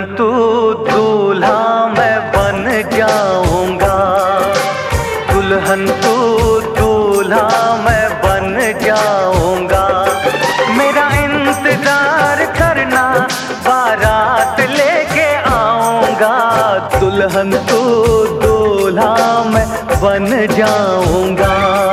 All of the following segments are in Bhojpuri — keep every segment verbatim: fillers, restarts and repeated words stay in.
तू दूल्हा मैं बन जाऊंगा, दुल्हन तू दूल्हा मैं बन जाऊंगा। मेरा इंतजार करना, बारात लेके आऊंगा, दुल्हन तू दूल्हा मैं बन जाऊंगा।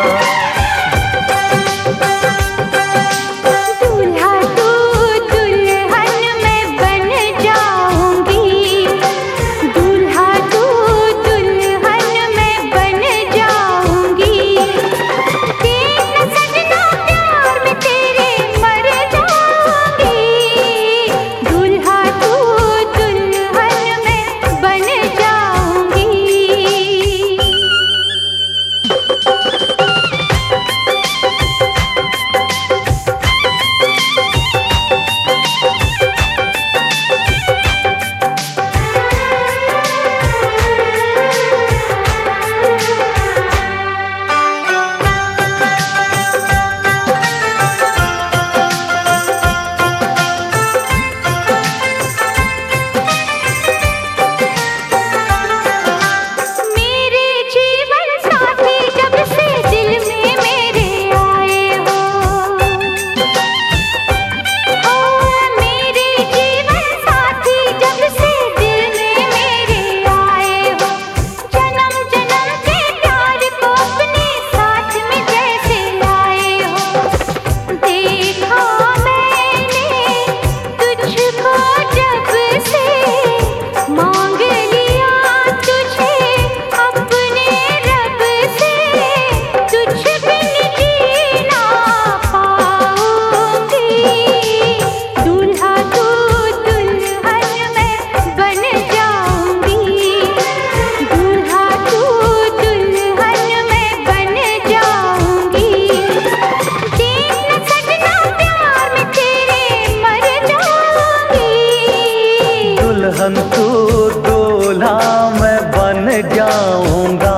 दुल्हन तू दूल्हा मैं बन जाऊंगा,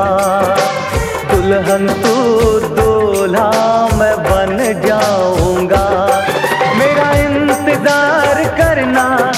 दुल्हन तू दूल्हा मैं बन जाऊंगा। मेरा इंतजार करना,